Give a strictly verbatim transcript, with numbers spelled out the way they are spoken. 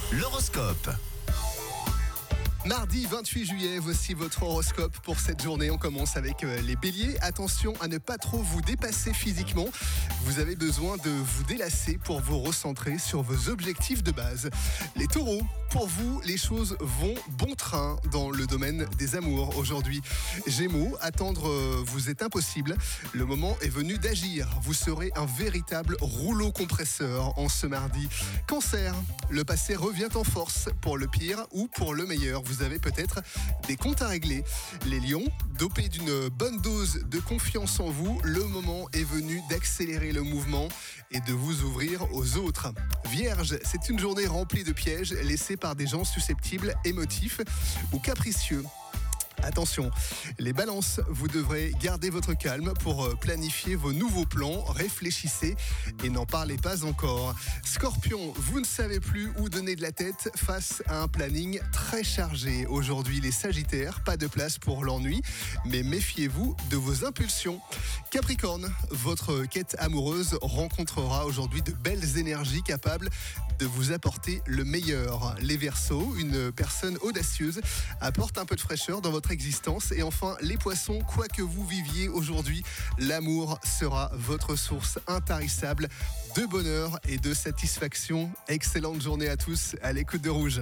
L'horoscope. Mardi vingt-huit juillet, voici votre horoscope pour cette journée. On commence avec les béliers. Attention à ne pas trop vous dépasser physiquement. Vous avez besoin de vous délasser pour vous recentrer sur vos objectifs de base. Les taureaux, pour vous, les choses vont bon train dans le domaine des amours aujourd'hui. Gémeaux, attendre vous est impossible. Le moment est venu d'agir. Vous serez un véritable rouleau compresseur en ce mardi. Cancer, le passé revient en force pour le pire ou pour le meilleur. Vous avez peut-être des comptes à régler. Les lions, dopés d'une bonne dose de confiance en vous, le moment est venu d'accélérer le mouvement et de vous ouvrir aux autres. Vierge, c'est une journée remplie de pièges laissés par des gens susceptibles, émotifs ou capricieux. Attention, les balances, vous devrez garder votre calme pour planifier vos nouveaux plans, réfléchissez et n'en parlez pas encore. Scorpion, vous ne savez plus où donner de la tête face à un planning très chargé. Aujourd'hui, les sagittaires, pas de place pour l'ennui, mais méfiez-vous de vos impulsions. Capricorne, votre quête amoureuse rencontrera aujourd'hui de belles énergies capables de vous apporter le meilleur. Les Verseaux, une personne audacieuse apporte un peu de fraîcheur dans votre existence. Et enfin, les poissons, quoi que vous viviez aujourd'hui, l'amour sera votre source intarissable de bonheur et de satisfaction. Excellente journée à tous à l'écoute de Rouge.